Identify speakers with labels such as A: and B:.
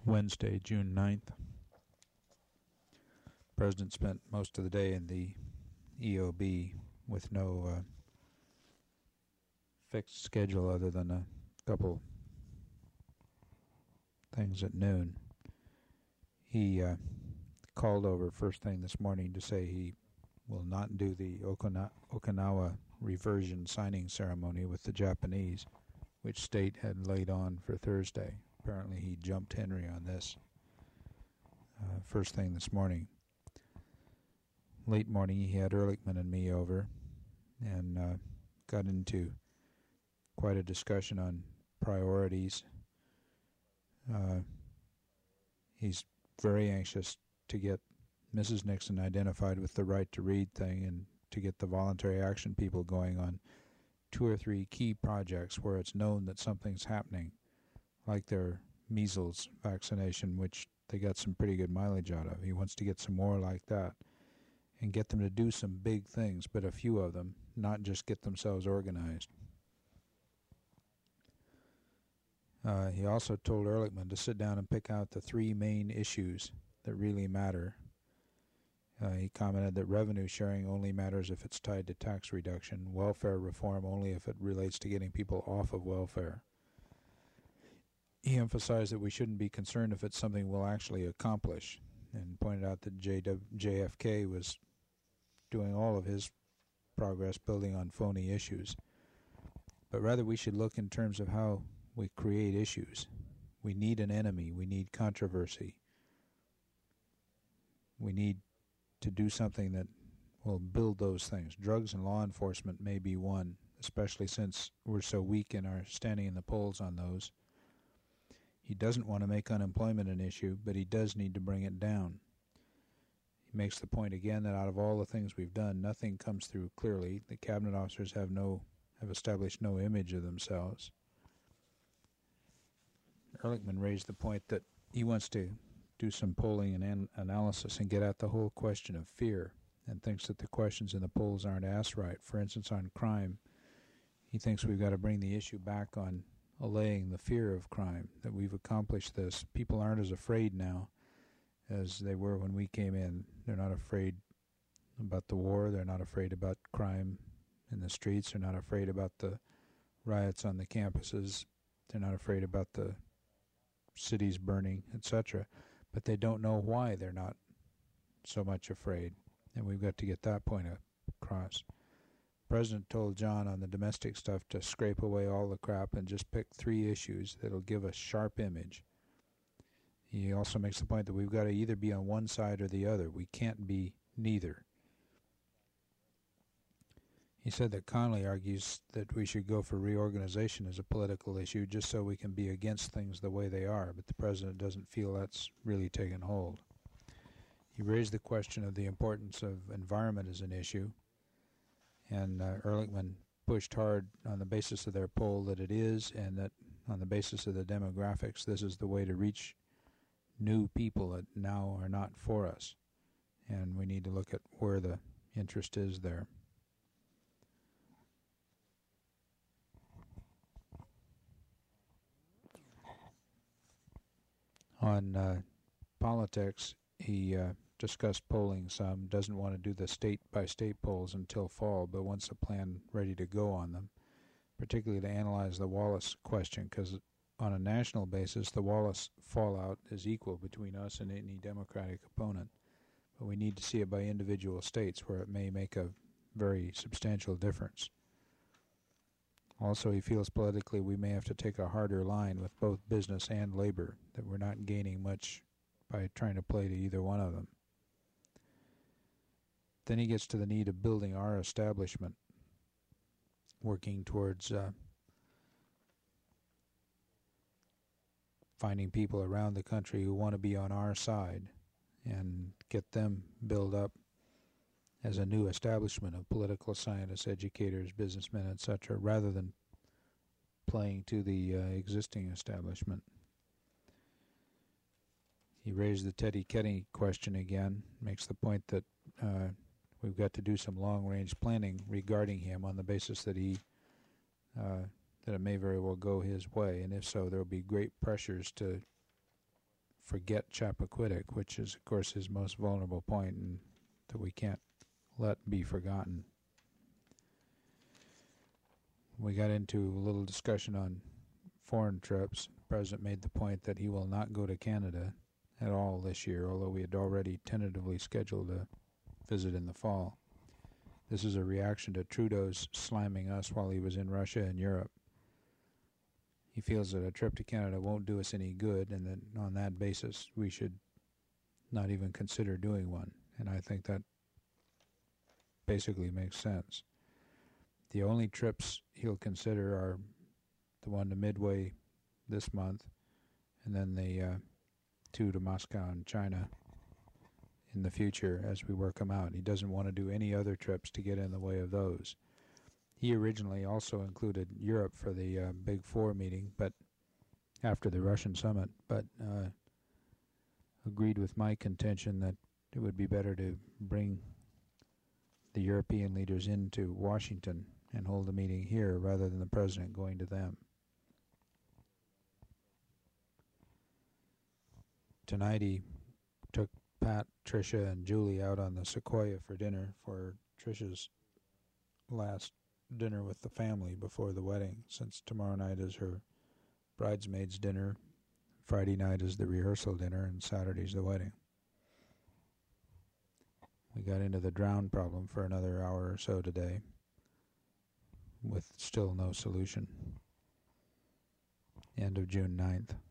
A: Wednesday, June 9th. The President spent most of the day in the EOB with no fixed schedule other than a couple things at noon. He called over first thing this morning to say he will not do the Okinawa reversion signing ceremony with the Japanese, which State had laid on for Thursday. Apparently he jumped Henry on this first thing this morning. Late morning he had Ehrlichman and me over and got into quite a discussion on priorities. He's very anxious to get Mrs. Nixon identified with the right to read thing and to get the voluntary action people going on 2 or 3 key projects where it's known that something's happening, like their measles vaccination, which they got some pretty good mileage out of. He wants to get some more like that and get them to do some big things, but a few of them, not just get themselves organized. He also told Ehrlichman to sit down and pick out the 3 main issues that really matter. He commented that revenue sharing only matters if it's tied to tax reduction, welfare reform only if it relates to getting people off of welfare. He emphasized that we shouldn't be concerned if it's something we'll actually accomplish, and pointed out that JFK was doing all of his progress building on phony issues. But rather we should look in terms of how we create issues. We need an enemy. We need controversy. We need to do something that will build those things. Drugs and law enforcement may be one, especially since we're so weak in our standing in the polls on those. He doesn't want to make unemployment an issue, but he does need to bring it down. He makes the point again that out of all the things we've done, nothing comes through clearly. The cabinet officers have established no image of themselves. Ehrlichman raised the point that he wants to do some polling and analysis and get at the whole question of fear, and thinks that the questions in the polls aren't asked right. For instance, on crime, he thinks we've got to bring the issue back on allaying the fear of crime, that we've accomplished this. People aren't as afraid now as they were when we came in. They're not afraid about the war. They're not afraid about crime in the streets. They're not afraid about the riots on the campuses. They're not afraid about the cities burning, etc. But they don't know why they're not so much afraid, and we've got to get that point across. The President told John on the domestic stuff to scrape away all the crap and just pick 3 issues that'll give a sharp image. He also makes the point that we've got to either be on one side or the other. We can't be neither. He said that Connally argues that we should go for reorganization as a political issue just so we can be against things the way they are, but the President doesn't feel that's really taken hold. He raised the question of the importance of environment as an issue, and Ehrlichman pushed hard on the basis of their poll that it is, and that on the basis of the demographics, this is the way to reach new people that now are not for us, and we need to look at where the interest is there. On politics, he discussed polling some, doesn't want to do the state-by-state polls until fall, but wants a plan ready to go on them, particularly to analyze the Wallace question, because on a national basis, the Wallace fallout is equal between us and any Democratic opponent, but we need to see it by individual states where it may make a very substantial difference. Also, he feels politically we may have to take a harder line with both business and labor, that we're not gaining much by trying to play to either one of them. Then he gets to the need of building our establishment, working towards finding people around the country who want to be on our side and get them built up as a new establishment of political scientists, educators, businessmen, etc., rather than playing to the existing establishment. He raised the Teddy Kenny question again, makes the point that we've got to do some long-range planning regarding him on the basis that that it may very well go his way, and if so, there will be great pressures to forget Chappaquiddick, which is, of course, his most vulnerable point and that we can't let be forgotten. We got into a little discussion on foreign trips. The President made the point that he will not go to Canada at all this year, although we had already tentatively scheduled a visit in the fall. This is a reaction to Trudeau's slamming us while he was in Russia and Europe. He feels that a trip to Canada won't do us any good, and that on that basis we should not even consider doing one. And I think that basically makes sense. The only trips he'll consider are the one to Midway this month, and then the 2 to Moscow and China in the future as we work them out. He doesn't want to do any other trips to get in the way of those. He originally also included Europe for the Big Four meeting, but after the Russian summit, but agreed with my contention that it would be better to bring the European leaders into Washington and hold a meeting here rather than the President going to them. Tonight he took Pat, Tricia, and Julie out on the Sequoia for dinner for Tricia's last dinner with the family before the wedding, since tomorrow night is her bridesmaid's dinner, Friday night is the rehearsal dinner, and Saturday's the wedding. We got into the drown problem for another hour or so today, with still no solution. End of June 9th.